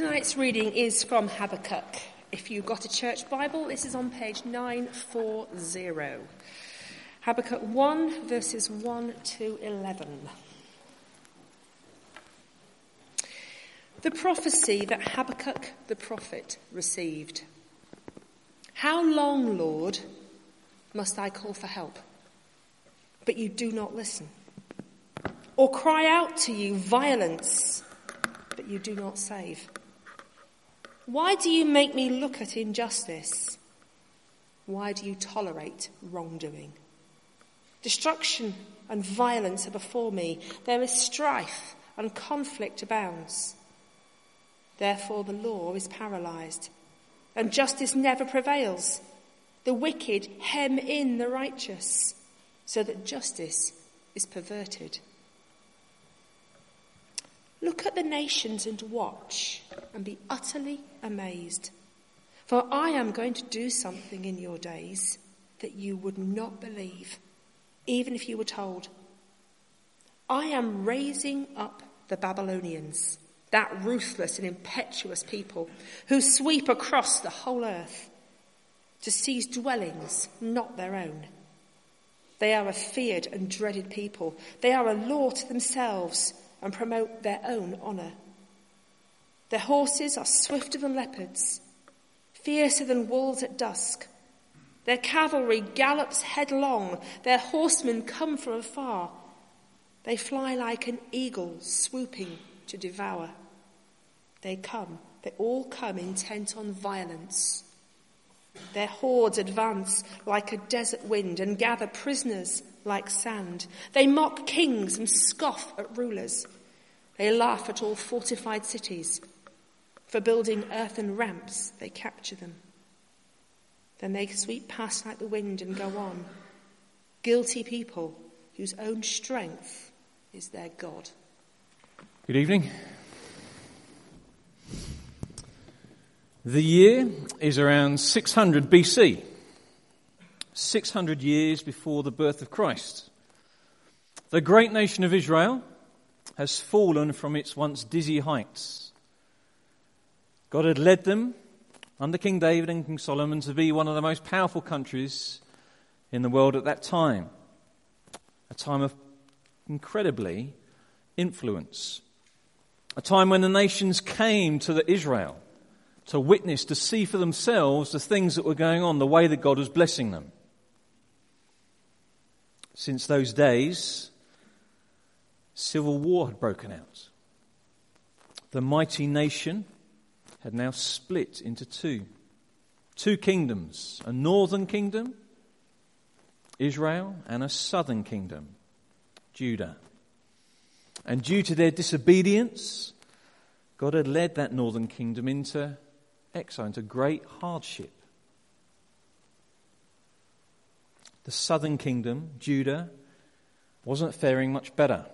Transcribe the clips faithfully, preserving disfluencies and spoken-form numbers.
Tonight's reading is from Habakkuk. If you've got a church Bible, this is on page nine forty. Habakkuk one, verses one to eleven. The prophecy that Habakkuk the prophet received. How long, Lord, must I call for help, but you do not listen? Or cry out to you violence, but you do not save? Why do you make me look at injustice? Why do you tolerate wrongdoing? Destruction and violence are before me. There is strife and conflict abounds. Therefore the law is paralyzed, and justice never prevails. The wicked hem in the righteous, so that justice is perverted. Look at the nations and watch, and be utterly amazed. For I am going to do something in your days that you would not believe, even if you were told. I am raising up the Babylonians, that ruthless and impetuous people who sweep across the whole earth to seize dwellings not their own. They are a feared and dreaded people. They are a law to themselves and promote their own honour. Their horses are swifter than leopards, fiercer than wolves at dusk. Their cavalry gallops headlong, their horsemen come from afar. They fly like an eagle swooping to devour. They come, they all come intent on violence. Their hordes advance like a desert wind and gather prisoners like sand. They mock kings and scoff at rulers. They laugh at all fortified cities. For building earthen ramps, they capture them. Then they sweep past like the wind and go on. Guilty people whose own strength is their God. Good evening. The year is around six hundred B C, six hundred years before the birth of Christ. The great nation of Israel has fallen from its once dizzy heights. God had led them under King David and King Solomon to be one of the most powerful countries in the world at that time, a time of incredibly influence, a time when the nations came to the Israel to witness, to see for themselves the things that were going on, the way that God was blessing them. Since those days, civil war had broken out. The mighty nation had now split into two. Two kingdoms, a northern kingdom, Israel, and a southern kingdom, Judah. And due to their disobedience, God had led that northern kingdom into exile, into great hardship. The southern kingdom, Judah, wasn't faring much better.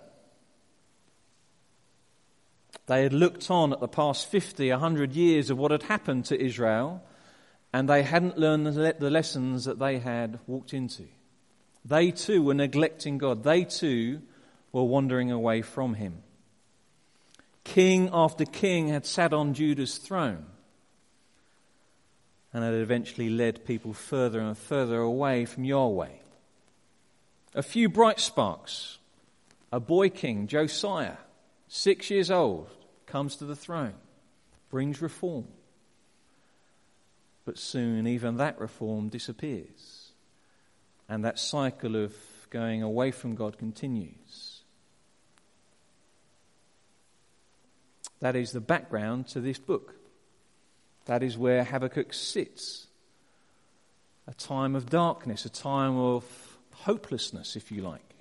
They had looked on at the past fifty, one hundred years of what had happened to Israel, and they hadn't learned the lessons that they had walked into. They too were neglecting God. They too were wandering away from Him. King after king had sat on Judah's throne and had eventually led people further and further away from Yahweh. A few bright sparks. A boy king, Josiah, six years old, comes to the throne, brings reform. But soon even that reform disappears, and that cycle of going away from God continues. That is the background to this book. That is where Habakkuk sits. A time of darkness, a time of hopelessness, if you like.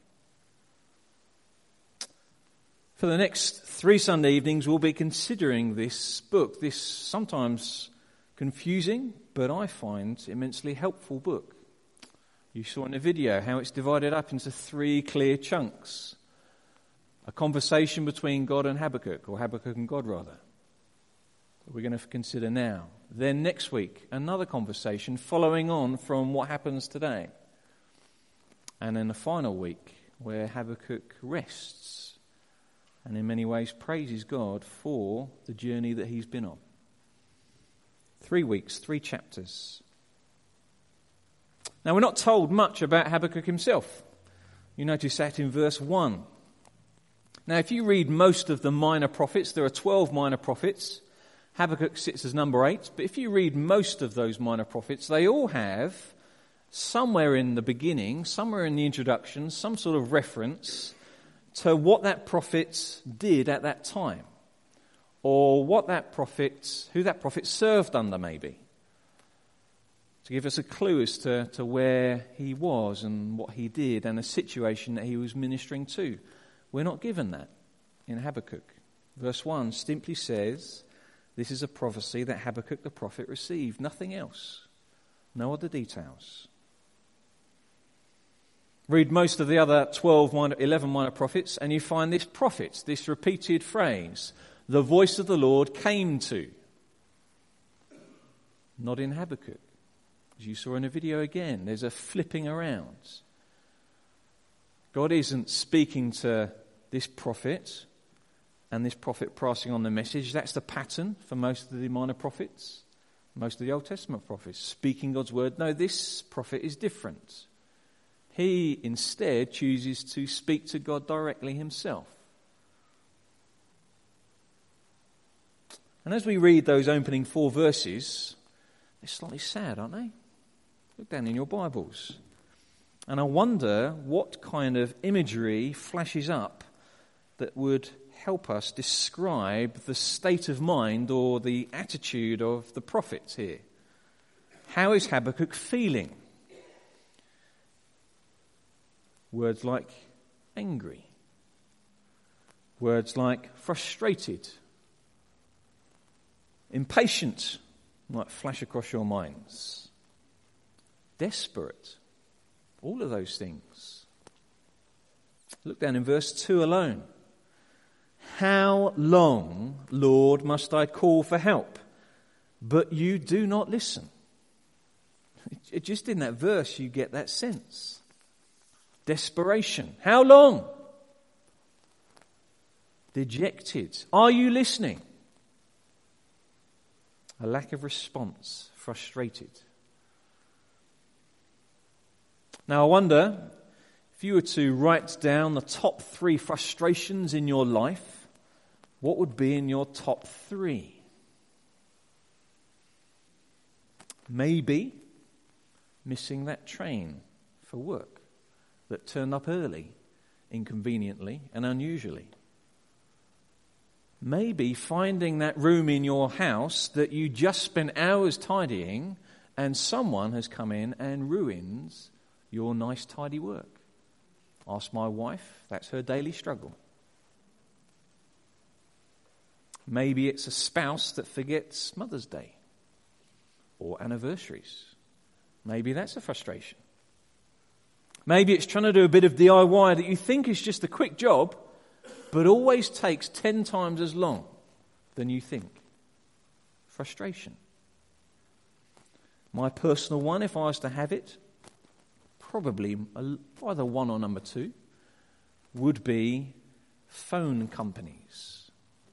For the next three Sunday evenings, we'll be considering this book, this sometimes confusing, but I find immensely helpful book. You saw in the video how it's divided up into three clear chunks. A conversation between God and Habakkuk, or Habakkuk and God rather, that we're going to consider now. Then next week, another conversation following on from what happens today. And then the final week, where Habakkuk rests and in many ways praises God for the journey that he's been on. Three weeks, three chapters. Now, we're not told much about Habakkuk himself. You notice that in verse one. Now, if you read most of the minor prophets, there are twelve minor prophets. Habakkuk sits as number eight. But if you read most of those minor prophets, they all have somewhere in the beginning, somewhere in the introduction, some sort of reference to what that prophet did at that time, or what that prophet, who that prophet served under maybe, to give us a clue as to, to where he was and what he did and the situation that he was ministering to. We're not given that in Habakkuk. Verse one simply says, this is a prophecy that Habakkuk the prophet received, nothing else, no other details. Read most of the other twelve, minor, eleven minor prophets, and you find this prophet, this repeated phrase, the voice of the Lord came to. Not in Habakkuk. As you saw in the video again, there's a flipping around. God isn't speaking to this prophet and this prophet passing on the message. That's the pattern for most of the minor prophets, most of the Old Testament prophets, speaking God's word. No, this prophet is different. He instead chooses to speak to God directly himself. And as we read those opening four verses, they're slightly sad, aren't they? Look down in your Bibles. And I wonder what kind of imagery flashes up that would help us describe the state of mind or the attitude of the prophets here. How is Habakkuk feeling? Words like angry. Words like frustrated. Impatient might flash across your minds. Desperate. All of those things. Look down in verse two alone. How long, Lord, must I call for help, but you do not listen? Just in that verse you get that sense. Desperation. How long? Dejected. Are you listening? A lack of response. Frustrated. Now I wonder, if you were to write down the top three frustrations in your life, what would be in your top three? Maybe missing that train for work that turned up early, inconveniently and unusually. Maybe finding that room in your house that you just spent hours tidying and someone has come in and ruins your nice tidy work. Ask my wife, that's her daily struggle. Maybe it's a spouse that forgets Mother's Day or anniversaries. Maybe that's a frustration. Maybe it's trying to do a bit of D I Y that you think is just a quick job, but always takes ten times as long than you think. Frustration. My personal one, if I was to have it, probably either one or number two, would be phone companies.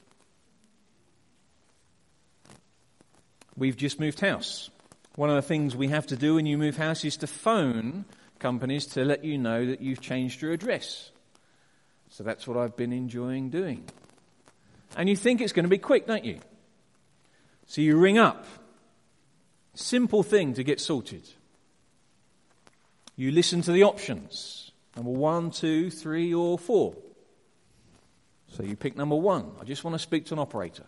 We've just moved house. One of the things we have to do when you move house is to phone companies to let you know that you've changed your address. So that's what I've been enjoying doing. And you think it's going to be quick, don't you? So you ring up. Simple thing to get sorted. You listen to the options. Number one, two, three, or four. So you pick number one. I just want to speak to an operator.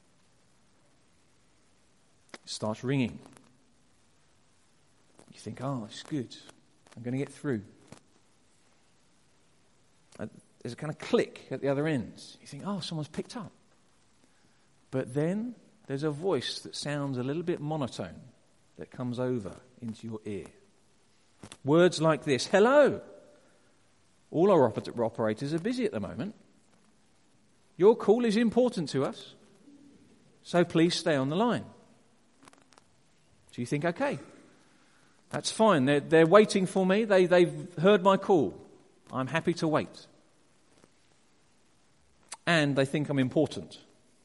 It starts ringing. You think, oh, it's good. I'm going to get through. There's a kind of click at the other end. You think, oh, someone's picked up. But then there's a voice that sounds a little bit monotone that comes over into your ear. Words like this: hello. All our oper- operators are busy at the moment. Your call is important to us, so please stay on the line. So you think, okay, that's fine. They're, they're waiting for me. They, they've heard my call. I'm happy to wait. and they think I'm important.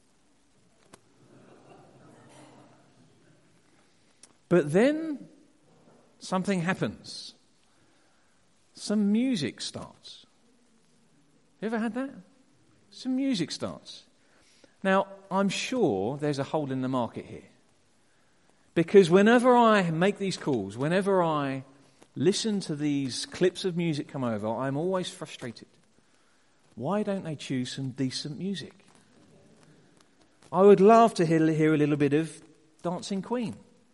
But then something happens. Some music starts. You ever had that? Some music starts. Now, I'm sure there's a hole in the market here. Because whenever I make these calls, whenever I listen to these clips of music come over, I'm always frustrated. Why don't they choose some decent music? I would love to hear, hear a little bit of Dancing Queen.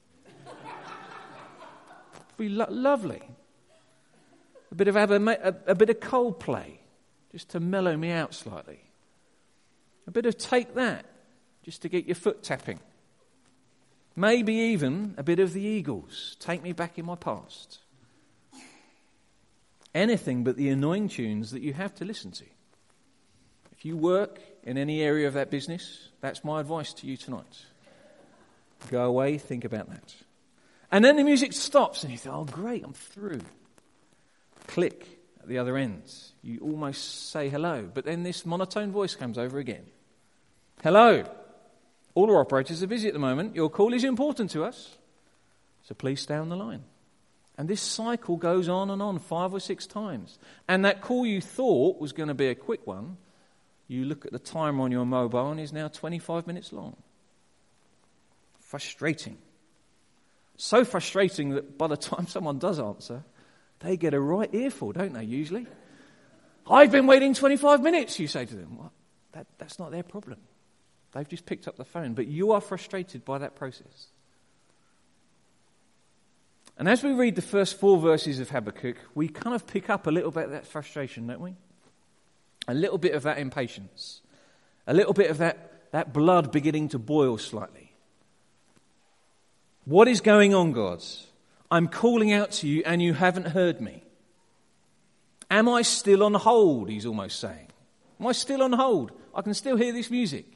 It'd be lo- lovely. A bit of a, a, a bit of Coldplay, just to mellow me out slightly. A bit of Take That, just to get your foot tapping. Maybe even a bit of the Eagles, Take Me Back in My Past. Anything but the annoying tunes that you have to listen to. If you work in any area of that business, that's my advice to you tonight. Go away, think about that. And then the music stops and you think, oh great, I'm through. Click at the other end. You almost say hello, but then this monotone voice comes over again. Hello. All our operators are busy at the moment. Your call is important to us, so please stay on the line. And this cycle goes on and on five or six times. And that call you thought was going to be a quick one, you look at the timer on your mobile and is now twenty-five minutes long. Frustrating. So frustrating that by the time someone does answer, they get a right earful, don't they, usually? I've been waiting twenty-five minutes, you say to them. What? That, that's not their problem. They've just picked up the phone. But you are frustrated by that process. And as we read the first four verses of Habakkuk, we kind of pick up a little bit of that frustration, don't we? A little bit of that impatience. A little bit of that, that blood beginning to boil slightly. What is going on, God? I'm calling out to you and you haven't heard me. Am I still on hold, he's almost saying. Am I still on hold? I can still hear this music.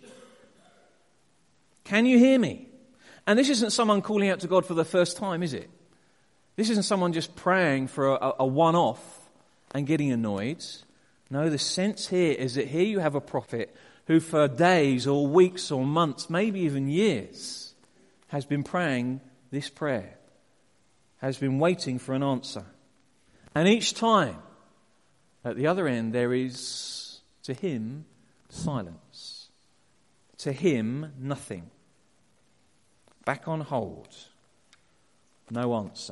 Can you hear me? And this isn't someone calling out to God for the first time, is it? This isn't someone just praying for a, a one-off and getting annoyed. No, the sense here is that here you have a prophet who for days or weeks or months, maybe even years, has been praying this prayer, has been waiting for an answer. And each time, at the other end, there is, to him, silence. To him, nothing. Back on hold. No answer.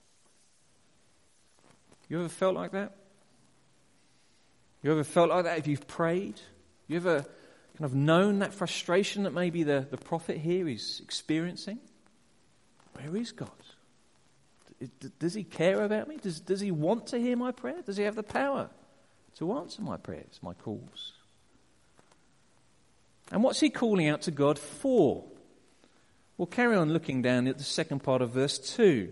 You ever felt like that? You ever felt like that if you've prayed? You ever kind of known that frustration that maybe the, the prophet here is experiencing? Where is God? Does he care about me? Does, does he want to hear my prayer? Does he have the power to answer my prayers, my calls? And what's he calling out to God for? We'll carry on looking down at the second part of verse two.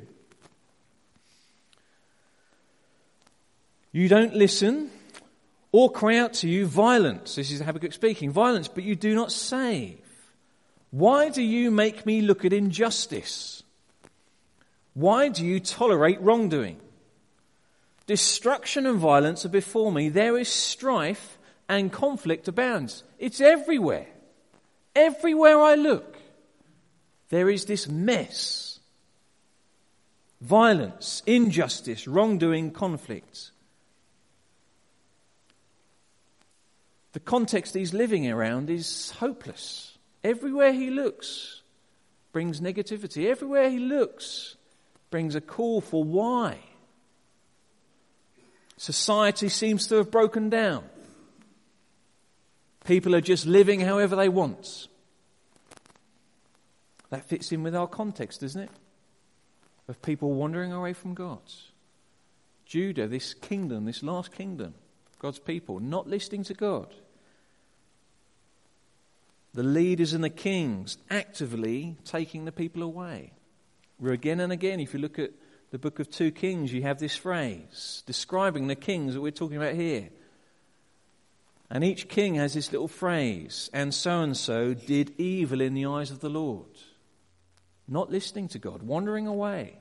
You don't listen or cry out to you violence. This is Habakkuk speaking. Violence, but you do not save. Why do you make me look at injustice? Why do you tolerate wrongdoing? Destruction and violence are before me. There is strife and conflict abounds. It's everywhere. Everywhere I look, there is this mess. Violence, injustice, wrongdoing, conflict. The context he's living around is hopeless. Everywhere he looks brings negativity. Everywhere he looks brings a call for why. Society seems to have broken down. People are just living however they want. That fits in with our context, doesn't it? Of people wandering away from God. Judah, this kingdom, this last kingdom, God's people, not listening to God. The leaders and the kings actively taking the people away. Where again and again, if you look at the book of two Kings, you have this phrase describing the kings that we're talking about here. And each king has this little phrase, and so-and-so did evil in the eyes of the Lord. Not listening to God, wandering away.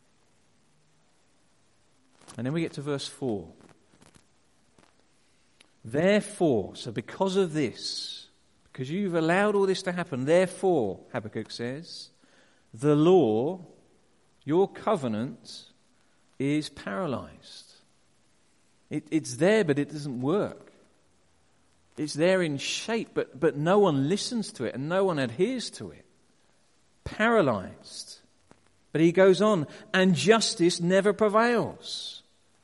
And then we get to verse four. Therefore, so because of this, because you've allowed all this to happen, therefore, Habakkuk says, the law, your covenant, is paralyzed. It, it's there, but it doesn't work. It's there in shape, but, but no one listens to it and no one adheres to it. Paralyzed. But he goes on, and justice never prevails.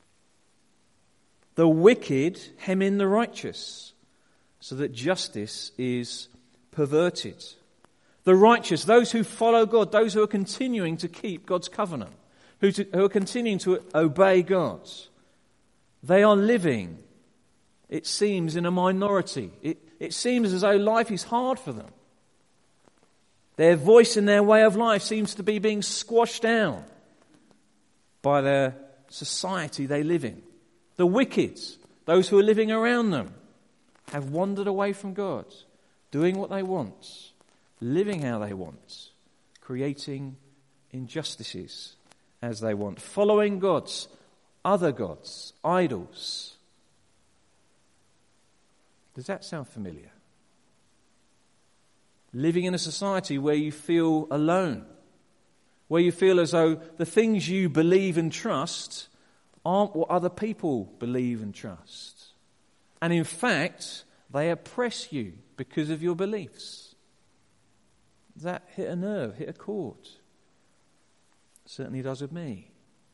The wicked hem in the righteous, so that justice is perverted. The righteous, those who follow God, those who are continuing to keep God's covenant, who, to, who are continuing to obey God, they are living, it seems, in a minority. It, it seems as though life is hard for them. Their voice and their way of life seems to be being squashed down by the society they live in. The wicked, those who are living around them, have wandered away from God, doing what they want, living how they want, creating injustices as they want, following gods, other gods, idols. Does that sound familiar? Living in a society where you feel alone, where you feel as though the things you believe and trust aren't what other people believe and trust. And in fact, they oppress you because of your beliefs. Does that hit a nerve, hit a chord? It certainly does with me.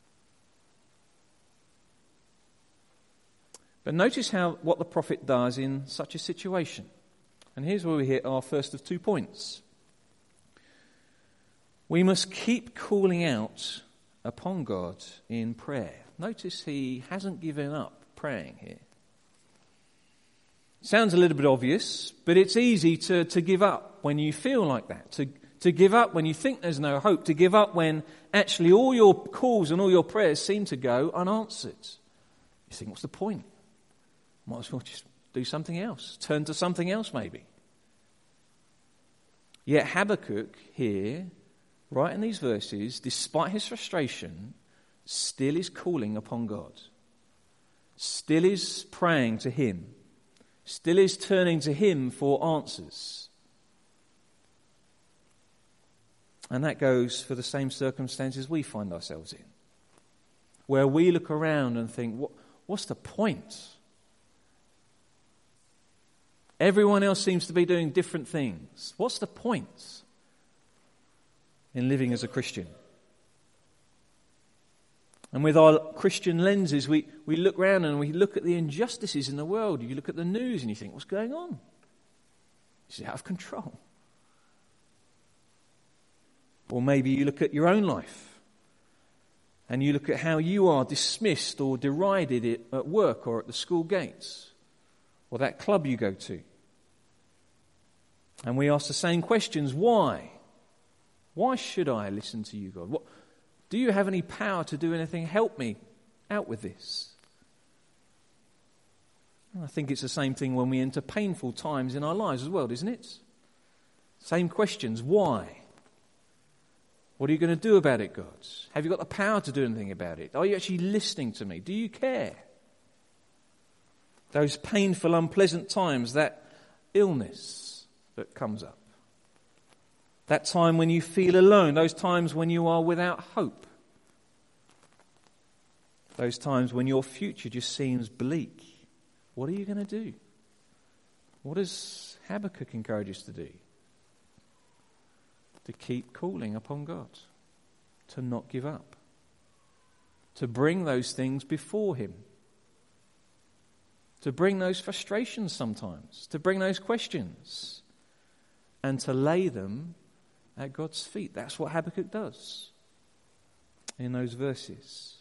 But notice how what the prophet does in such a situation. And here's where we hit our first of two points. We must keep calling out upon God in prayer. Notice he hasn't given up praying here. Sounds a little bit obvious, but it's easy to, to give up when you feel like that. To, to give up when you think there's no hope. To give up when actually all your calls and all your prayers seem to go unanswered. You think, what's the point? Might as well just do something else. Turn to something else maybe. Yet Habakkuk here, right in these verses, despite his frustration, still is calling upon God. Still is praying to him. Still is turning to him for answers. And that goes for the same circumstances we find ourselves in. Where we look around and think, what, what's the point? Everyone else seems to be doing different things. What's the point in living as a Christian? And with our Christian lenses, we, we look around and we look at the injustices in the world. You look at the news and you think, what's going on? It's out of control. Or maybe you look at your own life and you look at how you are dismissed or derided at work or at the school gates or that club you go to. And we ask the same questions. Why? Why should I listen to you, God? What, do you have any power to do anything? Help me out with this. And I think it's the same thing when we enter painful times in our lives as well, isn't it? Same questions. Why? What are you going to do about it, God? Have you got the power to do anything about it? Are you actually listening to me? Do you care? Those painful, unpleasant times, that illness that comes up. That time when you feel alone. Those times when you are without hope. Those times when your future just seems bleak. What are you going to do? What does Habakkuk encourage us to do? To keep calling upon God. To not give up. To bring those things before him. To bring those frustrations sometimes. To bring those questions. And to lay them at God's feet. That's what Habakkuk does in those verses.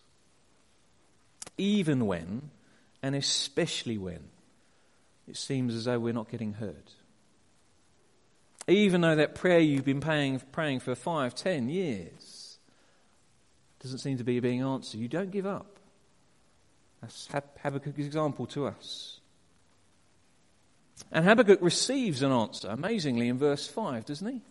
Even when, and especially when, it seems as though we're not getting heard. Even though that prayer you've been praying, praying for five, ten years doesn't seem to be being answered, you don't give up. That's Habakkuk's example to us. And Habakkuk receives an answer, amazingly, in verse five, doesn't he?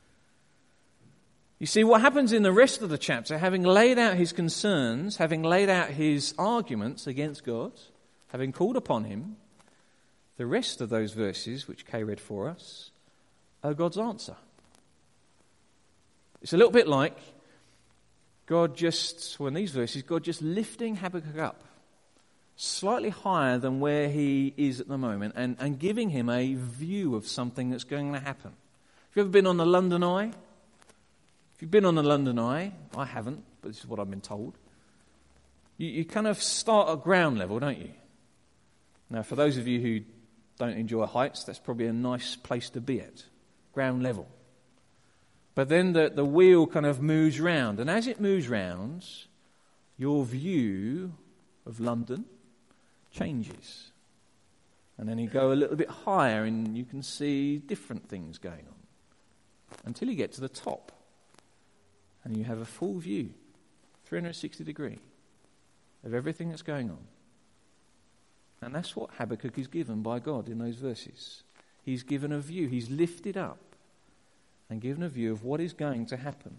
You see, what happens in the rest of the chapter, having laid out his concerns, having laid out his arguments against God, having called upon him, the rest of those verses, which Kay read for us, are God's answer. It's a little bit like God just, well in these verses, God just lifting Habakkuk up slightly higher than where he is at the moment and, and giving him a view of something that's going to happen. Have you ever been on the London Eye? If you've been on the London Eye, I haven't, but this is what I've been told. You, you kind of start at ground level, don't you? Now, for those of you who don't enjoy heights, that's probably a nice place to be at, ground level. But then the, the wheel kind of moves round, and as it moves round, your view of London changes. And then you go a little bit higher and you can see different things going on until you get to the top and you have a full view, three hundred sixty degree, of everything that's going on. And that's what Habakkuk is given by God in those verses. He's given a view, he's lifted up and given a view of what is going to happen.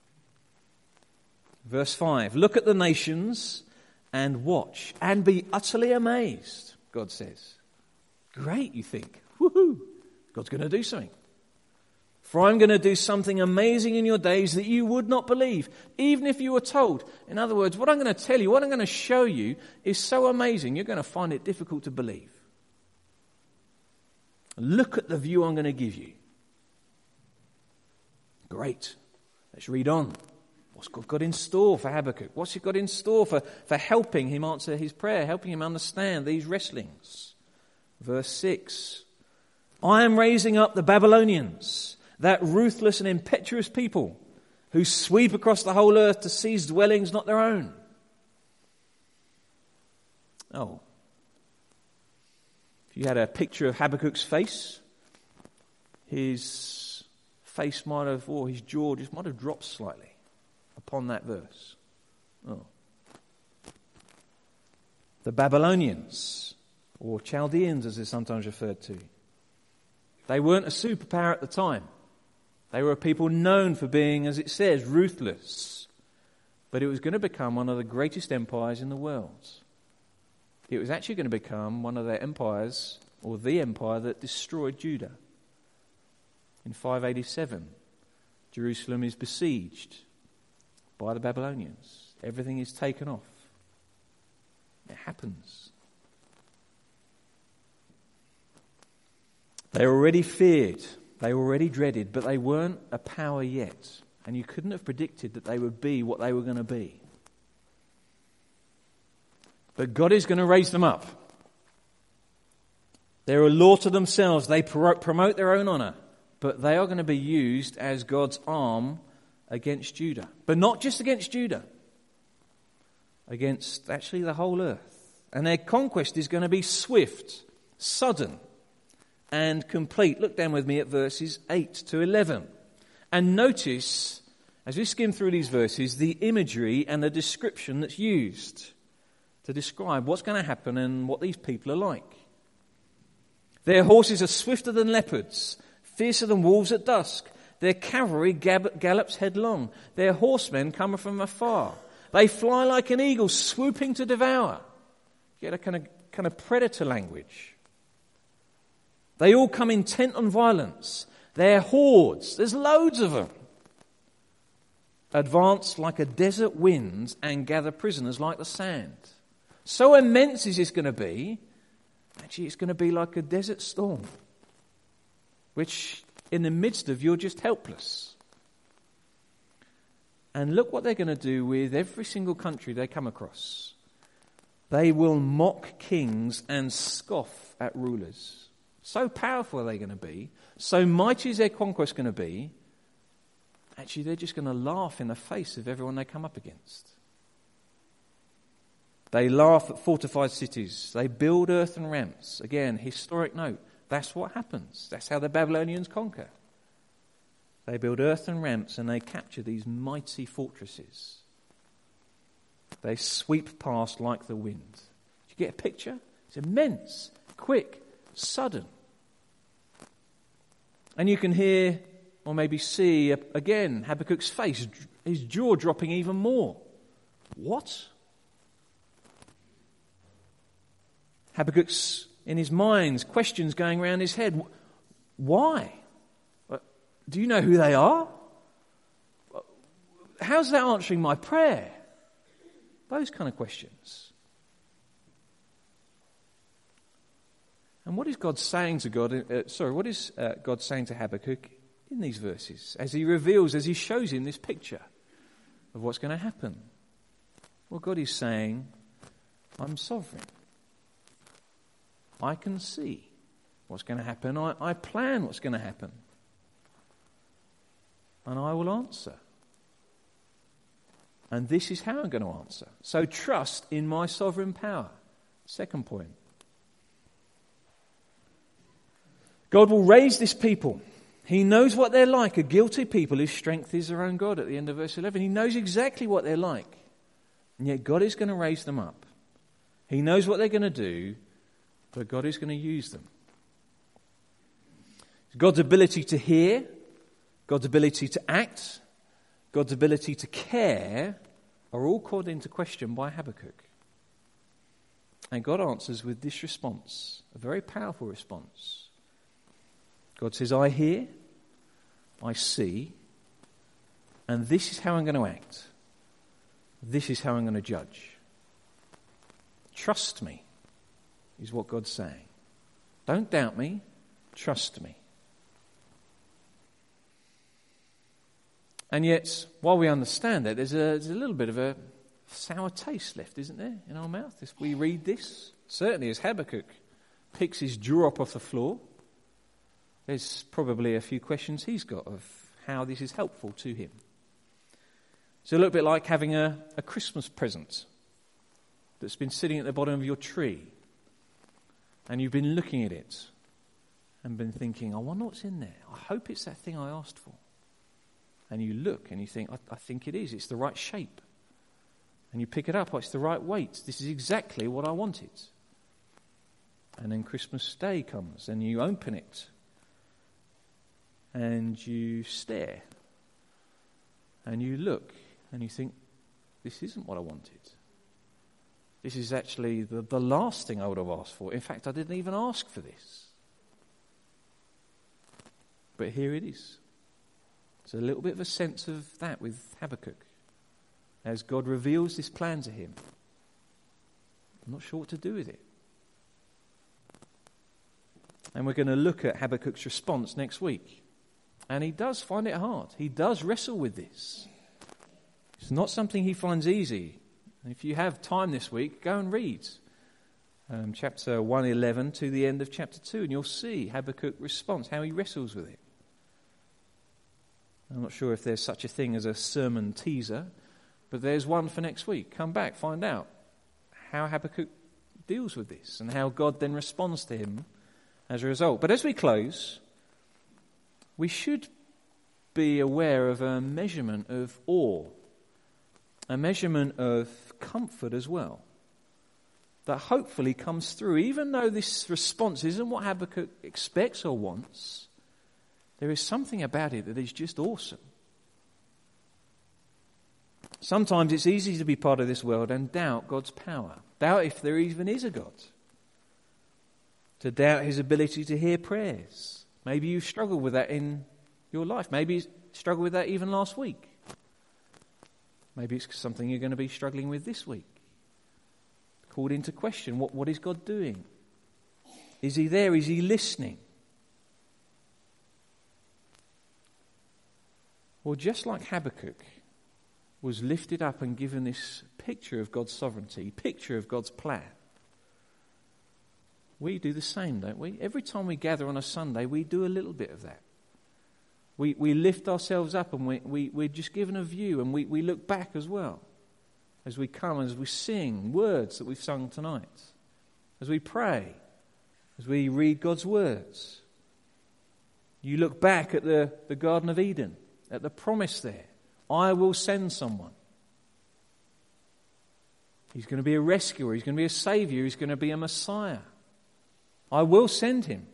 Verse five, look at the nations and watch and be utterly amazed, God says. Great, you think. Woohoo! God's going to do something. For I'm going to do something amazing in your days that you would not believe, even if you were told. In other words, what I'm going to tell you, what I'm going to show you is so amazing, you're going to find it difficult to believe. Look at the view I'm going to give you. Great. Let's read on. What's God got in store for Habakkuk? What's he got in store for, for helping him answer his prayer, helping him understand these wrestlings? Verse six. I am raising up the Babylonians, that ruthless and impetuous people who sweep across the whole earth to seize dwellings not their own. Oh. If you had a picture of Habakkuk's face, his face might have, or his jaw just might have dropped slightly upon that verse. Oh. The Babylonians, or Chaldeans as they're sometimes referred to, they weren't a superpower at the time. They were a people known for being, as it says, ruthless. But it was going to become one of the greatest empires in the world. It was actually going to become one of their empires, or the empire that destroyed Judah. In five eighty-seven, Jerusalem is besieged by the Babylonians. Everything is taken off. It happens. They already feared, they already dreaded, but they weren't a power yet. And you couldn't have predicted that they would be what they were going to be. But God is going to raise them up. They're a law to themselves. They promote their own honour. But they are going to be used as God's arm against Judah. But not just against Judah. Against actually the whole earth. And their conquest is going to be swift, sudden, and complete. Look down with me at verses eight to eleven. And notice, as we skim through these verses, the imagery and the description that's used to describe what's going to happen and what these people are like. Their horses are swifter than leopards, fiercer than wolves at dusk. Their cavalry gab- gallops headlong. Their horsemen come from afar. They fly like an eagle, swooping to devour. You get a kind of, kind of predator language. They all come intent on violence. They're hordes. There's loads of them. Advance like a desert wind and gather prisoners like the sand. So immense is this going to be. Actually, it's going to be like a desert storm, which in the midst of you're just helpless. And look what they're going to do with every single country they come across. They will mock kings and scoff at rulers. So powerful are they going to be, so mighty is their conquest going to be, actually they're just going to laugh in the face of everyone they come up against. They laugh at fortified cities. They build earthen ramps. Again, historic note. That's what happens. That's how the Babylonians conquer. They build earthen ramps and they capture these mighty fortresses. They sweep past like the wind. Do you get a picture? It's immense, quick, sudden. And you can hear, or maybe see, again, Habakkuk's face, his jaw dropping even more. What? Habakkuk's in his mind, questions going around his head. Why? Do you know who they are? How's that answering my prayer? Those kind of questions. And what is God saying to God? Uh, sorry, what is uh, God saying to Habakkuk in these verses as he reveals, as he shows him this picture of what's going to happen? Well, God is saying, I'm sovereign. I can see what's going to happen. I, I plan what's going to happen. And I will answer. And this is how I'm going to answer. So trust in my sovereign power. Second point. God will raise this people. He knows what they're like, a guilty people whose strength is their own God at the end of verse eleven. He knows exactly what they're like. And yet God is going to raise them up. He knows what they're going to do, but God is going to use them. God's ability to hear, God's ability to act, God's ability to care are all called into question by Habakkuk. And God answers with this response, a very powerful response. God says, I hear, I see, and this is how I'm going to act. This is how I'm going to judge. Trust me, is what God's saying. Don't doubt me, trust me. And yet, while we understand that, there's a, there's a little bit of a sour taste left, isn't there, in our mouth? If we read this, certainly as Habakkuk picks his jaw up off the floor, there's probably a few questions he's got of how this is helpful to him. It's a little bit like having a, a Christmas present that's been sitting at the bottom of your tree, and you've been looking at it and been thinking, I wonder what's in there. I hope it's that thing I asked for. And you look and you think, I, I think it is. It's the right shape. And you pick it up. Oh, it's the right weight. This is exactly what I wanted. And then Christmas Day comes and you open it. And you stare. And you look and you think, this isn't what I wanted. This is actually the, the last thing I would have asked for. In fact, I didn't even ask for this. But here it is. There's a little bit of a sense of that with Habakkuk as God reveals this plan to him. I'm not sure what to do with it. And we're going to look at Habakkuk's response next week. And he does find it hard. He does wrestle with this. It's not something he finds easy. And if you have time this week, go and read um, chapter one eleven to the end of chapter two, and you'll see Habakkuk's response, how he wrestles with it. I'm not sure if there's such a thing as a sermon teaser, but there's one for next week. Come back, find out how Habakkuk deals with this and how God then responds to him as a result. But as we close, we should be aware of a measurement of awe, a measurement of comfort as well, that hopefully comes through. Even though this response isn't what Habakkuk expects or wants, there is something about it that is just awesome. Sometimes it's easy to be part of this world and doubt God's power. Doubt if there even is a God. To doubt his ability to hear prayers. Maybe you struggle with that in your life. Maybe you struggled with that even last week. Maybe it's something you're going to be struggling with this week. Called into question. What, what is God doing? Is he there? Is he listening? Well, just like Habakkuk was lifted up and given this picture of God's sovereignty, picture of God's plan, we do the same, don't we? Every time we gather on a Sunday, we do a little bit of that. We we lift ourselves up and we, we, we're just given a view, and we, we look back as well as we come, as we sing words that we've sung tonight, as we pray, as we read God's words. You look back at the, the Garden of Eden, at the promise there. I will send someone. He's going to be a rescuer. He's going to be a saviour. He's going to be a Messiah. I will send him.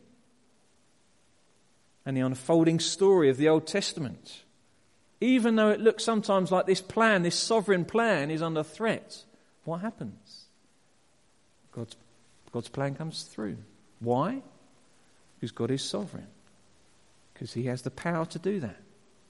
And the unfolding story of the Old Testament. Even though it looks sometimes like this plan, this sovereign plan is under threat, what happens? God's, God's plan comes through. Why? Because God is sovereign. Because he has the power to do that.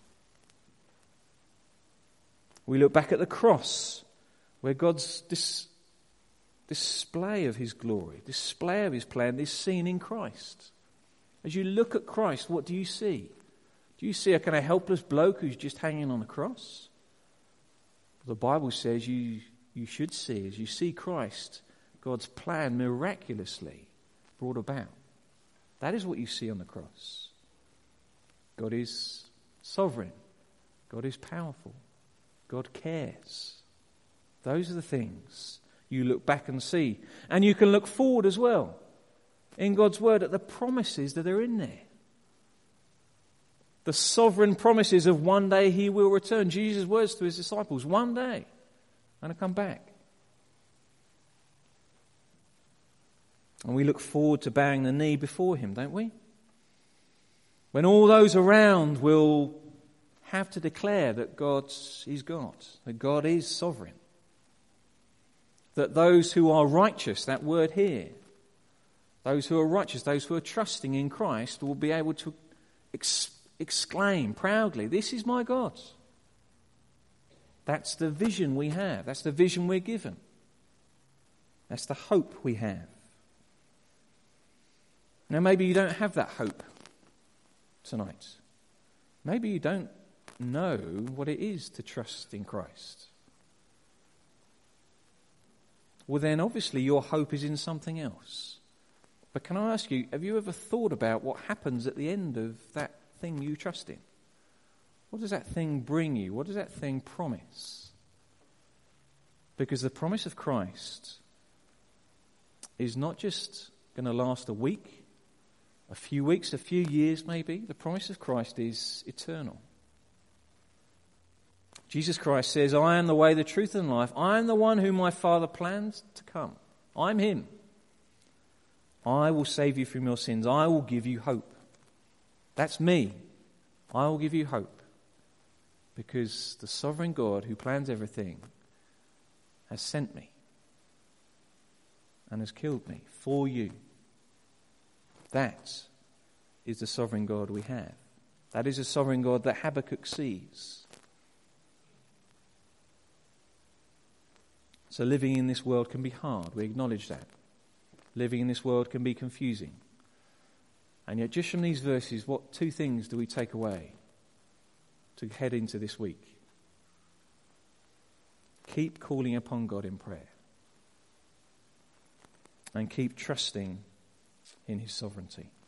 We look back at the cross, where God's dis- display of his glory, display of his plan is seen in Christ. As you look at Christ, what do you see? Do you see a kind of helpless bloke who's just hanging on a cross? The Bible says you, you should see, as you see Christ, God's plan miraculously brought about. That is what you see on the cross. God is sovereign. God is powerful. God cares. Those are the things you look back and see. And you can look forward as well in God's word at the promises that are in there. The sovereign promises of one day he will return. Jesus' words to his disciples, one day I'm going to come back. And we look forward to bowing the knee before him, don't we? When all those around will have to declare that God is God, that God is sovereign. That those who are righteous, that word here, those who are righteous, those who are trusting in Christ will be able to ex- exclaim proudly, this is my God. That's the vision we have. That's the vision we're given. That's the hope we have. Now maybe you don't have that hope tonight. Maybe you don't know what it is to trust in Christ. Well then obviously your hope is in something else. But can I ask you, have you ever thought about what happens at the end of that thing you trust in? What does that thing bring you? What does that thing promise? Because the promise of Christ is not just going to last a week, a few weeks, a few years maybe. The promise of Christ is eternal. Jesus Christ says, I am the way, the truth, and life. I am the one whom my Father plans to come. I'm him. I will save you from your sins. I will give you hope. That's me. I will give you hope. Because the sovereign God who plans everything has sent me and has killed me for you. That is the sovereign God we have. That is the sovereign God that Habakkuk sees. So living in this world can be hard. We acknowledge that. Living in this world can be confusing. And yet just from these verses, what two things do we take away to head into this week? Keep calling upon God in prayer. And keep trusting in his sovereignty.